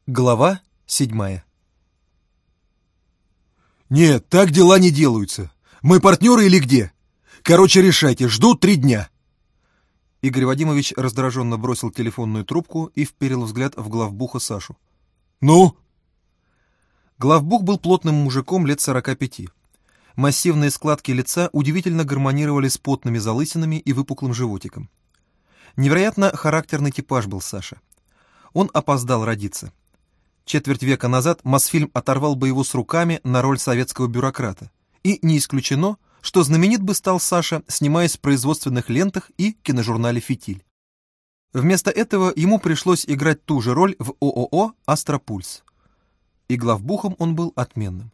Глава 7. «Нет, так дела не делаются. Мы партнеры или где? Короче, решайте, жду 3 дня». Игорь Вадимович раздраженно бросил телефонную трубку и вперил взгляд в главбуха Сашу. «Ну?» Главбух был плотным мужиком лет 45. Массивные складки лица удивительно гармонировали с потными залысинами и выпуклым животиком. Невероятно характерный типаж был Саша. Он опоздал родиться. Четверть века назад Мосфильм оторвал бы его с руками на роль советского бюрократа. И не исключено, что знаменит бы стал Саша, снимаясь в производственных лентах и киножурнале «Фитиль». Вместо этого ему пришлось играть ту же роль в ООО «Астропульс». И главбухом он был отменным.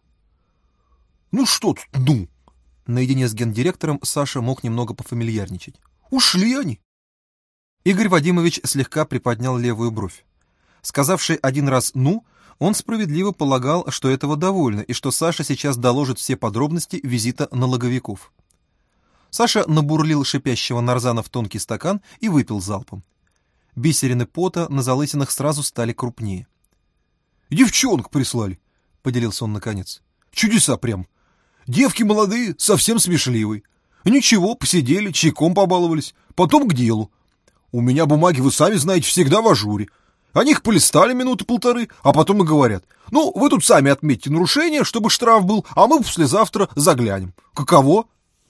«Ну что тут, ну?» Наедине с гендиректором Саша мог немного пофамильярничать. «Ушли они!» Игорь Вадимович слегка приподнял левую бровь. Сказавший один раз «ну», он справедливо полагал, что этого довольно, и что Саша сейчас доложит все подробности визита налоговиков. Саша набурлил шипящего нарзана в тонкий стакан и выпил залпом. Бисерины пота на залысинах сразу стали крупнее. «Девчонок прислали», — поделился он наконец. «Чудеса прям. Девки молодые, совсем смешливые. Ничего, посидели, чайком побаловались, потом к делу. У меня бумаги, вы сами знаете, всегда в ажуре. Они их полистали минуты полторы, а потом и говорят: ну, вы тут сами отметьте нарушение, чтобы штраф был, а мы послезавтра заглянем. Каково?»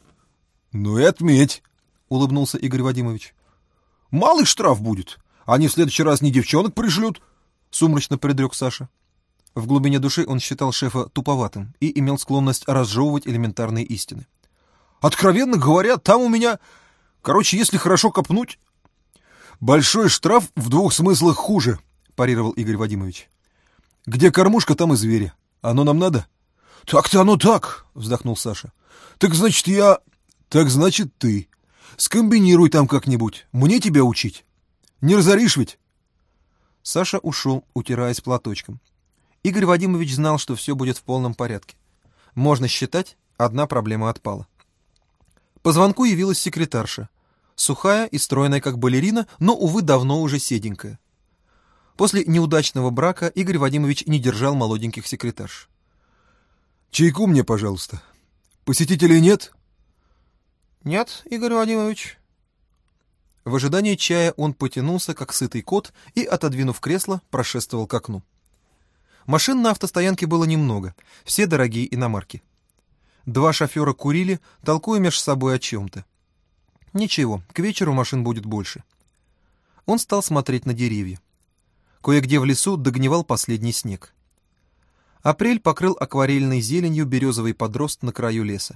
«Ну и отметь», — улыбнулся Игорь Вадимович. «Малый штраф будет. Они в следующий раз не девчонок пришлют», — сумрачно предрек Саша. В глубине души он считал шефа туповатым и имел склонность разжевывать элементарные истины. «Откровенно говоря, там у меня... Короче, если хорошо копнуть...» «Большой штраф в 2 смыслах хуже», — парировал Игорь Вадимович. «Где кормушка, там и звери. Оно нам надо?» «Так-то оно так», — вздохнул Саша. «Так значит, я...» «Так значит, ты. Скомбинируй там как-нибудь. Мне тебя учить. Не разоришь ведь?» Саша ушел, утираясь платочком. Игорь Вадимович знал, что все будет в полном порядке. Можно считать, одна проблема отпала. По звонку явилась секретарша. Сухая и стройная, как балерина, но, увы, давно уже седенькая. После неудачного брака Игорь Вадимович не держал молоденьких секретарш. «Чайку мне, пожалуйста. Посетителей нет?» «Нет, Игорь Вадимович». В ожидании чая он потянулся, как сытый кот, и, отодвинув кресло, прошествовал к окну. Машин на автостоянке было немного, все дорогие иномарки. 2 шофера курили, толкуя меж собой о чем-то. Ничего, к вечеру машин будет больше. Он стал смотреть на деревья. Кое-где в лесу догнивал последний снег. Апрель покрыл акварельной зеленью березовый подрост на краю леса.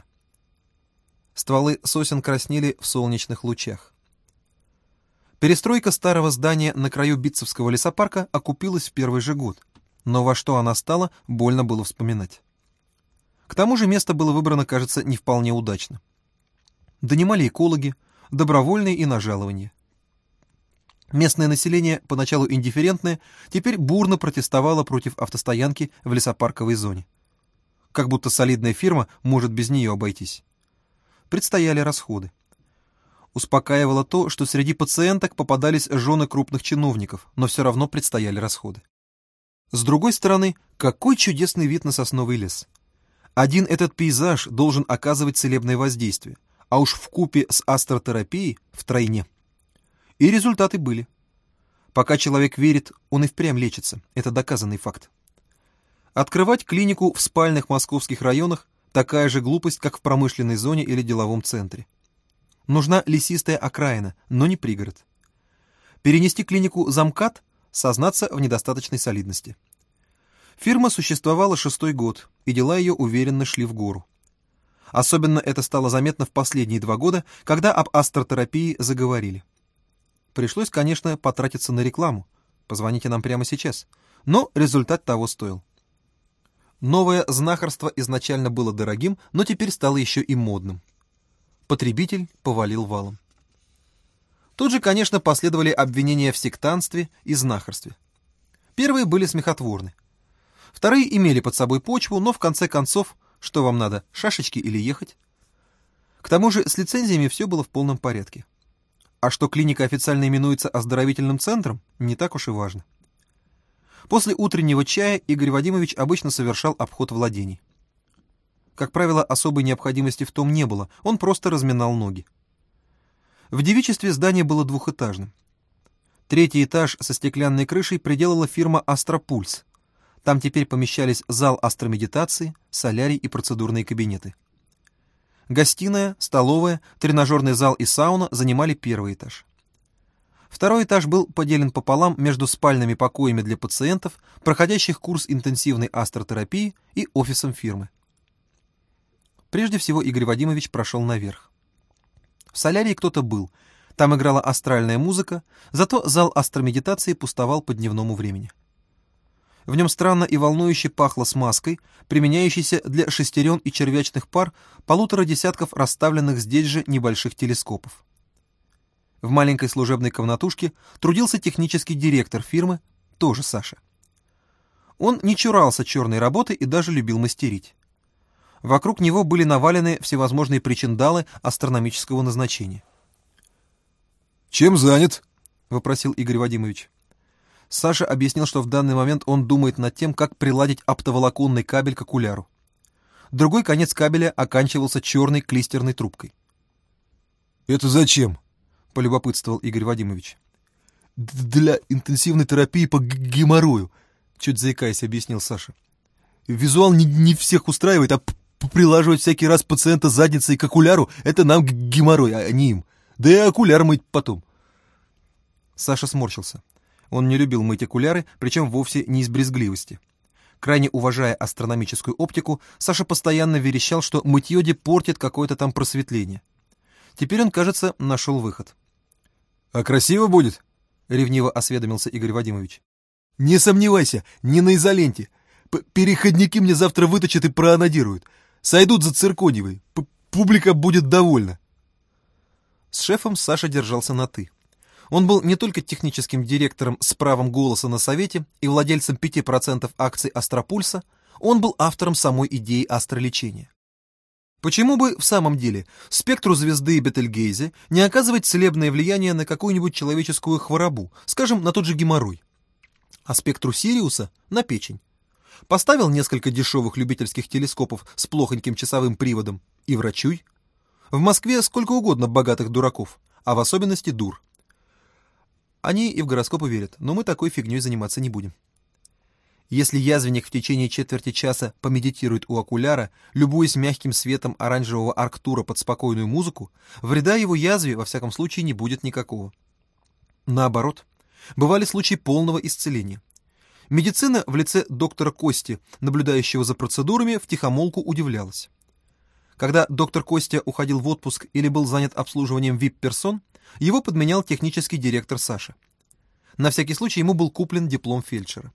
Стволы сосен краснели в солнечных лучах. Перестройка старого здания на краю Битцевского лесопарка окупилась в первый же год, но во что она стала, больно было вспоминать. К тому же место было выбрано, кажется, не вполне удачно. Донимали экологи, добровольные и на жалование. Местное население, поначалу индифферентное, теперь бурно протестовало против автостоянки в лесопарковой зоне. Как будто солидная фирма может без нее обойтись. Предстояли расходы. Успокаивало то, что среди пациенток попадались жены крупных чиновников, но все равно предстояли расходы. С другой стороны, какой чудесный вид на сосновый лес. Один этот пейзаж должен оказывать целебное воздействие, а уж вкупе с астротерапией втройне. И результаты были. Пока человек верит, он и впрямь лечится, это доказанный факт. Открывать клинику в спальных московских районах – такая же глупость, как в промышленной зоне или деловом центре. Нужна лесистая окраина, но не пригород. Перенести клинику за МКАД – сознаться в недостаточной солидности. Фирма существовала 6-й год, и дела ее уверенно шли в гору. Особенно это стало заметно в последние 2 года, когда об астротерапии заговорили. Пришлось, конечно, потратиться на рекламу. Позвоните нам прямо сейчас. Но результат того стоил. Новое знахарство изначально было дорогим, но теперь стало еще и модным. Потребитель повалил валом. Тут же, конечно, последовали обвинения в сектантстве и знахарстве. Первые были смехотворны. Вторые имели под собой почву, но в конце концов, что вам надо, шашечки или ехать? К тому же с лицензиями все было в полном порядке. А что клиника официально именуется оздоровительным центром, не так уж и важно. После утреннего чая Игорь Вадимович обычно совершал обход владений. Как правило, особой необходимости в том не было, он просто разминал ноги. В девичестве здание было двухэтажным. Третий этаж со стеклянной крышей приделала фирма «Астропульс». Там теперь помещались зал астромедитации, солярий и процедурные кабинеты. Гостиная, столовая, тренажерный зал и сауна занимали первый этаж. Второй этаж был поделен пополам между спальными покоями для пациентов, проходящих курс интенсивной астротерапии, и офисом фирмы. Прежде всего Игорь Вадимович прошел наверх. В солярии кто-то был, там играла астральная музыка, зато зал астромедитации пустовал по дневному времени. В нем странно и волнующе пахло смазкой, применяющейся для шестерен и червячных пар 1,5 десятков расставленных здесь же небольших телескопов. В маленькой служебной комнатушке трудился технический директор фирмы, тоже Саша. Он не чурался черной работы и даже любил мастерить. Вокруг него были навалены всевозможные причиндалы астрономического назначения. «Чем занят?» — вопросил Игорь Вадимович. Саша объяснил, что в данный момент он думает над тем, как приладить оптоволоконный кабель к окуляру. Другой конец кабеля оканчивался черной клистерной трубкой. «Это зачем?» — полюбопытствовал Игорь Вадимович. «Для интенсивной терапии по геморрою», — чуть заикаясь, объяснил Саша. «Визуал не всех устраивает, а прилаживать всякий раз пациента задницей к окуляру — это нам геморрой, а не им. Да и окуляр мыть потом». Саша сморщился. Он не любил мыть окуляры, причем вовсе не из брезгливости. Крайне уважая астрономическую оптику, Саша постоянно верещал, что мытье портит какое-то там просветление. Теперь он, кажется, нашел выход. «А красиво будет?» — ревниво осведомился Игорь Вадимович. «Не сомневайся, не на изоленте. Переходники мне завтра выточат и проанодируют. Сойдут за циркониевые. Публика будет довольна». С шефом Саша держался на «ты». Он был не только техническим директором с правом голоса на совете и владельцем 5% акций Астропульса, он был автором самой идеи астролечения. Почему бы в самом деле спектру звезды Бетельгейзе не оказывать целебное влияние на какую-нибудь человеческую хворобу, скажем, на тот же геморрой, а спектру Сириуса — на печень? Поставил несколько дешевых любительских телескопов с плохоньким часовым приводом и врачуй. В Москве сколько угодно богатых дураков, а в особенности дур. Они и в гороскопы верят, но мы такой фигней заниматься не будем. Если язвенник в течение четверти часа помедитирует у окуляра, любуясь мягким светом оранжевого арктура под спокойную музыку, вреда его язве во всяком случае не будет никакого. Наоборот, бывали случаи полного исцеления. Медицина в лице доктора Кости, наблюдающего за процедурами, втихомолку удивлялась. Когда доктор Костя уходил в отпуск или был занят обслуживанием VIP-персон, его подменял технический директор Саша. На всякий случай ему был куплен диплом фельдшера.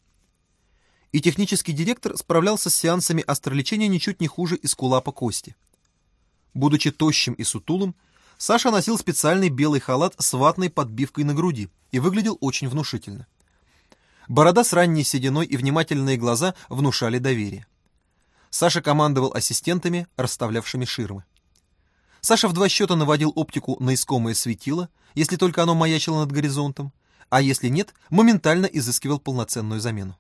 И технический директор справлялся с сеансами астролечения ничуть не хуже эскулапа Кости. Будучи тощим и сутулым, Саша носил специальный белый халат с ватной подбивкой на груди и выглядел очень внушительно. Борода с ранней сединой и внимательные глаза внушали доверие. Саша командовал ассистентами, расставлявшими ширмы. Саша в 2 счета наводил оптику на искомое светило, если только оно маячило над горизонтом, а если нет, моментально изыскивал полноценную замену.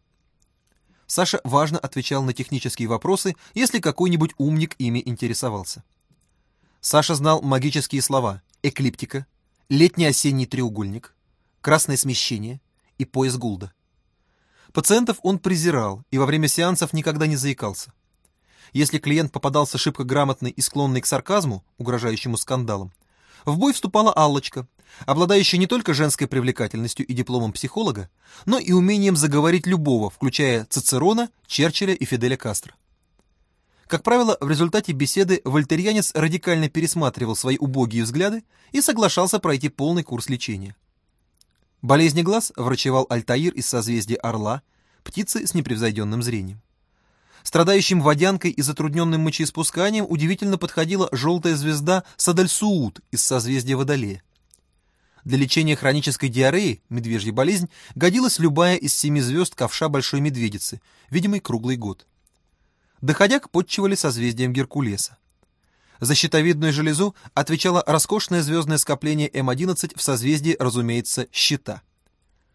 Саша важно отвечал на технические вопросы, если какой-нибудь умник ими интересовался. Саша знал магические слова «эклиптика», «летний-осенний треугольник», «красное смещение» и «пояс Гулда». Пациентов он презирал и во время сеансов никогда не заикался. Если клиент попадался шибко грамотный и склонный к сарказму, угрожающему скандалом, в бой вступала Аллочка, обладающая не только женской привлекательностью и дипломом психолога, но и умением заговорить любого, включая Цицерона, Черчилля и Фиделя Кастро. Как правило, в результате беседы вольтерьянец радикально пересматривал свои убогие взгляды и соглашался пройти полный курс лечения. Болезни глаз врачевал Альтаир из созвездия Орла, птицы с непревзойденным зрением. Страдающим водянкой и затрудненным мочеиспусканием удивительно подходила желтая звезда Садальсуут из созвездия Водолея. Для лечения хронической диареи, медвежья болезнь, годилась любая из 7 звезд ковша Большой Медведицы, видимой круглый год. Доходяг подчивали созвездием Геркулеса. За щитовидную железу отвечало роскошное звездное скопление М11 в созвездии, разумеется, Щита.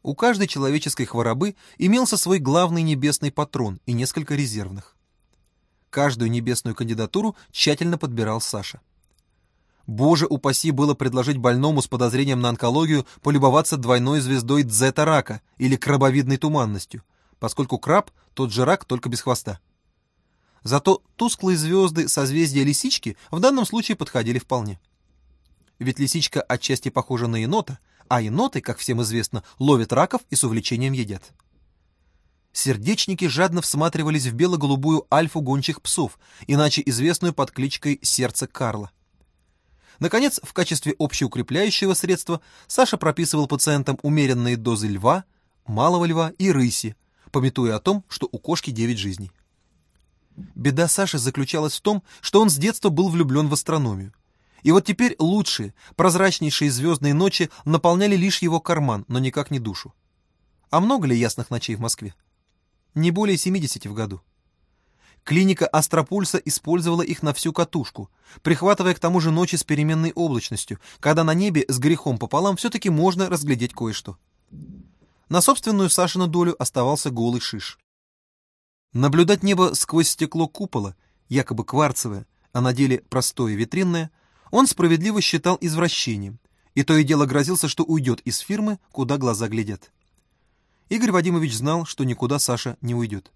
у каждой человеческой хворобы имелся свой главный небесный патрон и несколько резервных. Каждую небесную кандидатуру тщательно подбирал Саша. Боже упаси было предложить больному с подозрением на онкологию полюбоваться двойной звездой дзета-рака или крабовидной туманностью, поскольку краб — тот же рак, только без хвоста. Зато тусклые звезды созвездия Лисички в данном случае подходили вполне. Ведь Лисичка отчасти похожа на енота, а еноты, как всем известно, ловят раков и с увлечением едят. Сердечники жадно всматривались в бело-голубую альфу гончих псов, иначе известную под кличкой «Сердце Карла». Наконец, в качестве общеукрепляющего средства Саша прописывал пациентам умеренные дозы льва, малого льва и рыси, памятуя о том, что у кошки 9 жизней. Беда Саши заключалась в том, что он с детства был влюблен в астрономию. И вот теперь лучшие, прозрачнейшие звездные ночи наполняли лишь его карман, но никак не душу. А много ли ясных ночей в Москве? Не более 70 в году. Клиника Астропульса использовала их на всю катушку, прихватывая к тому же ночи с переменной облачностью, когда на небе с грехом пополам все-таки можно разглядеть кое-что. На собственную Сашину долю оставался голый шиш. Наблюдать небо сквозь стекло купола, якобы кварцевое, а на деле простое витринное, он справедливо считал извращением, и то и дело грозился, что уйдет из фирмы, куда глаза глядят. Игорь Вадимович знал, что никуда Саша не уйдет.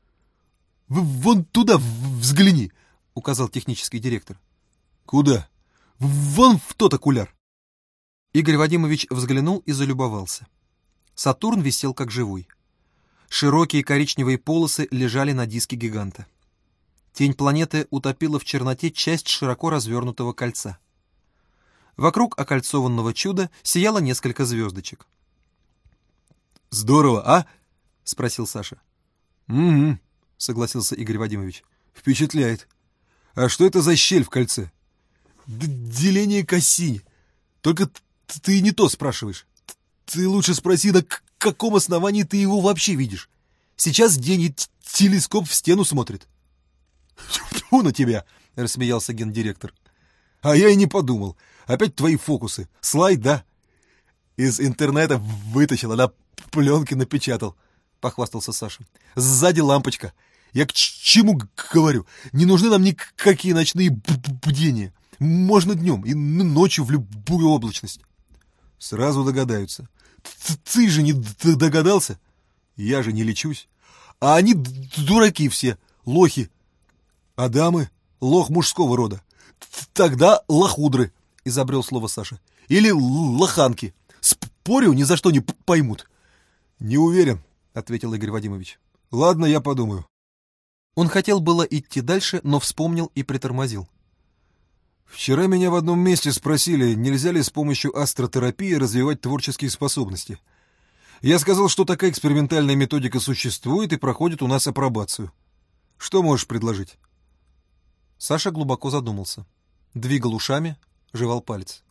«Вон туда взгляни», — указал технический директор. «Куда? Вон в тот окуляр». Игорь Вадимович взглянул и залюбовался. Сатурн висел как живой. Широкие коричневые полосы лежали на диске гиганта. Тень планеты утопила в черноте часть широко развернутого кольца. Вокруг окольцованного чуда сияло несколько звездочек. «Здорово, а?» — спросил Саша. «Угу», — согласился Игорь Вадимович. «Впечатляет. А что это за щель в кольце?» «Деление Кассини. Только ты не то спрашиваешь. Ты лучше спроси, на каком основании ты его вообще видишь. Сейчас день, и телескоп в стену смотрит». «Тьфу на тебя!» — рассмеялся гендиректор. «А я и не подумал. Опять твои фокусы. Слайд, да? Из интернета вытащил, а на пленке напечатал», — похвастался Саша. «Сзади лампочка. Я к чему говорю? Не нужны нам никакие ночные бдения. Можно днем и ночью в любую облачность». «Сразу догадаются. Ты же не догадался? Я же не лечусь. А они дураки все, лохи. А дамы — лох мужского рода. Тогда лохудры», — изобрел слово Саша. «Или лоханки. Спорю, ни за что не поймут». «Не уверен», — ответил Игорь Вадимович. «Ладно, я подумаю». Он хотел было идти дальше, но вспомнил и притормозил. «Вчера меня в одном месте спросили, нельзя ли с помощью астротерапии развивать творческие способности. Я сказал, что такая экспериментальная методика существует и проходит у нас апробацию. Что можешь предложить?» Саша глубоко задумался. Двигал ушами, жевал палец.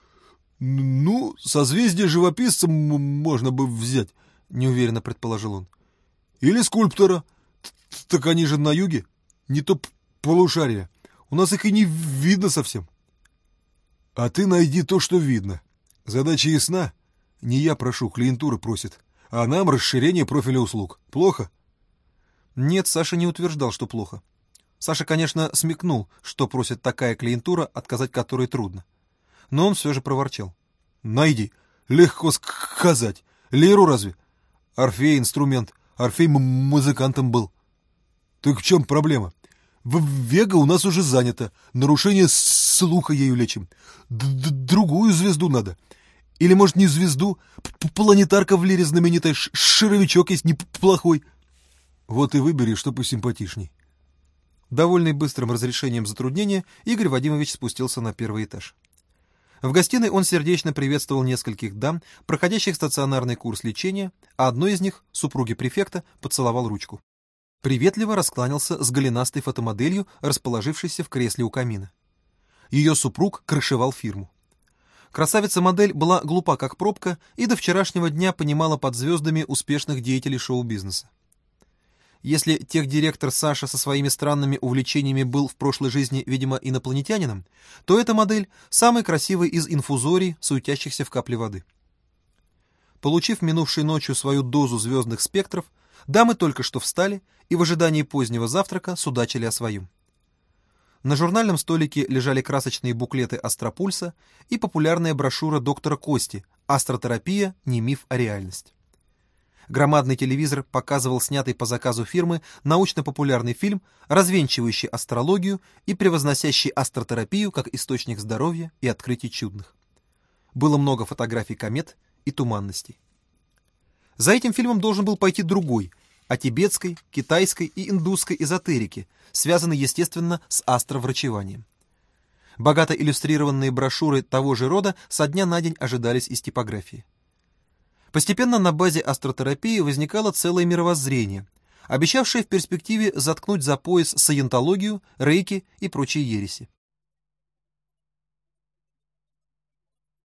«Ну, созвездие живописца можно бы взять», — неуверенно предположил он. «Или скульптора. Так они же на юге. Не то полушарие. У нас их и не видно совсем». «А ты найди то, что видно. Задача ясна. Не я прошу, клиентура просит. А нам расширение профиля услуг. Плохо?» Нет, Саша не утверждал, что плохо. Саша, конечно, смекнул, что просит такая клиентура, отказать которой трудно. Но он все же проворчал. «Найди. Легко сказать. Лиру разве? Орфей инструмент. Орфей музыкантом был». «Так в чем проблема? Вега у нас уже занята. Нарушение слуха ею лечим. Другую звезду надо. Или, может, не звезду? Планетарка в лире знаменитая. Шаровичок есть неплохой. Вот и выбери, что посимпатичней». Довольный быстрым разрешением затруднения, Игорь Вадимович спустился на первый этаж. В гостиной он сердечно приветствовал нескольких дам, проходящих стационарный курс лечения, а одной из них, супруги префекта, поцеловал ручку. Приветливо раскланялся с голенастой фотомоделью, расположившейся в кресле у камина. Ее супруг крышевал фирму. Красавица-модель была глупа как пробка и до вчерашнего дня понимала под звездами успешных деятелей шоу-бизнеса. Если техдиректор Саша со своими странными увлечениями был в прошлой жизни, видимо, инопланетянином, то эта модель — самый красивый из инфузорий, суетящихся в капле воды. Получив минувшей ночью свою дозу звездных спектров, дамы только что встали и в ожидании позднего завтрака судачили о своем. На журнальном столике лежали красочные буклеты Астропульса и популярная брошюра доктора Кости «Астротерапия. Не миф, а реальность». Громадный телевизор показывал снятый по заказу фирмы научно-популярный фильм, развенчивающий астрологию и превозносящий астротерапию как источник здоровья и открытий чудных. Было много фотографий комет и туманностей. За этим фильмом должен был пойти другой, о тибетской, китайской и индусской эзотерике, связанной, естественно, с астроврачеванием. Богато иллюстрированные брошюры того же рода со дня на день ожидались из типографии. Постепенно на базе астротерапии возникало целое мировоззрение, обещавшее в перспективе заткнуть за пояс саентологию, рейки и прочие ереси.